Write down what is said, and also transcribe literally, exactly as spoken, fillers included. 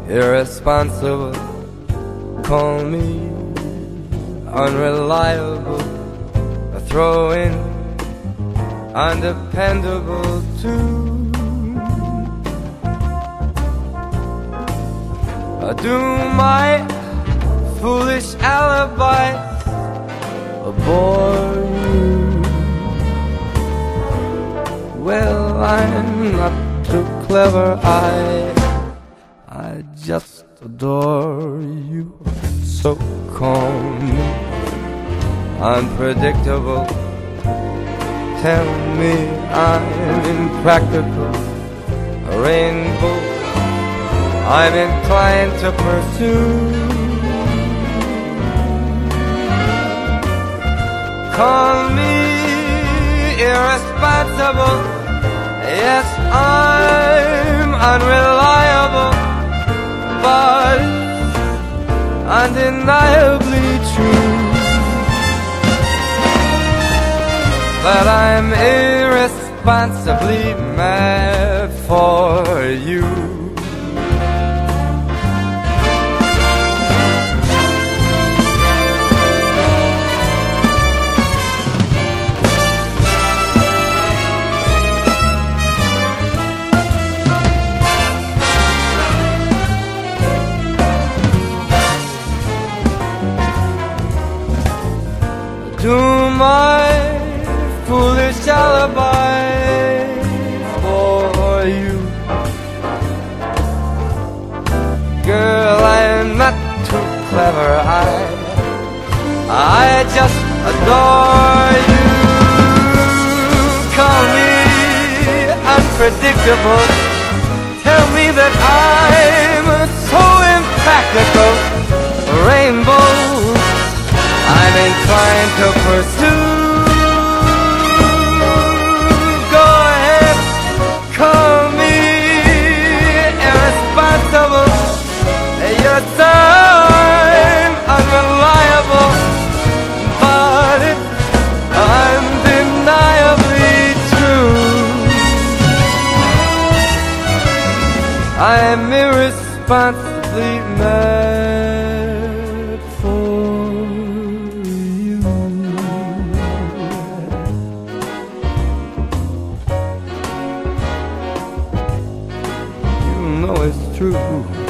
irresponsible, call me unreliable, a throw-in, undependable too. Do my foolish alibis bore you? Well, I'm not too clever, I I just adore you. So call me unpredictable, tell me I'm impractical, a rainbow I'm inclined to pursue. Call me irresponsible, yes, I'm unreliable, but undeniably true that I'm irresponsibly mad for you. To my foolish alibi for you, girl, I'm not too clever, I I just adore you. Call me unpredictable, tell me that I'm so impractical, rainbow I'm inclined to pursue. Go ahead, call me irresponsible, yes, I'm unreliable, but it's undeniably true. I'm irresponsibly mad for it's true.